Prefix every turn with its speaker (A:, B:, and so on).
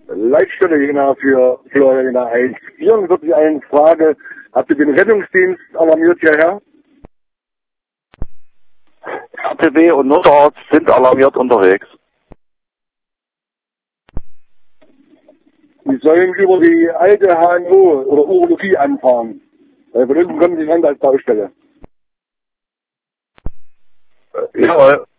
A: Leitstelle Jena für Florida 144 Frage. Habt ihr den Rettungsdienst alarmiert hierher?
B: RTW und Notarzt sind alarmiert unterwegs.
A: Die sollen über die alte HNO oder Urologie anfahren. Von unten kommen die Land als Baustelle.
B: Jawohl.